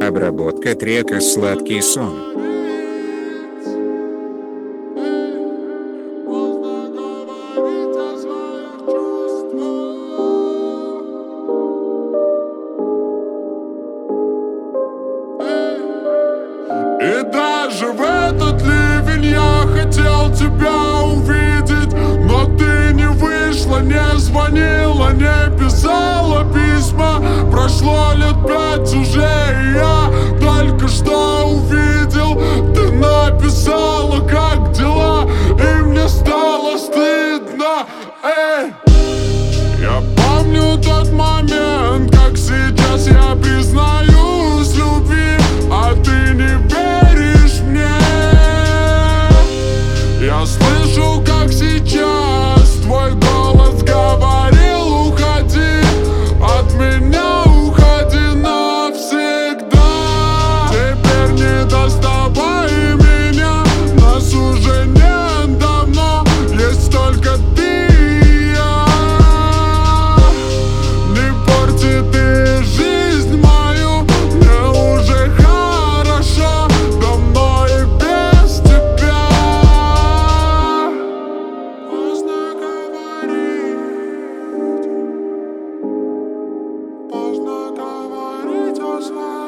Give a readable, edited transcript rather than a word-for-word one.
Обработка трека «Сладкий сон». И даже в этот ливень я хотел тебя увидеть, но ты не вышла, не звонила, не писала письма. Прошло лет 5 уже, и я только что увидел. Ты написала, как дела, и мне стало стыдно. Я помню тот момент, как сейчас я признаюсь в любви, а ты не веришь мне. Я слышу, как сейчас твой голос говорил: уходи от меня, уходи навсегда. Теперь не доставай меня, нас уже нет давно, есть только ты и я. Не порти ты жизнь мою, мне уже хорошо, давно и без тебя. Поздно говорить о своем.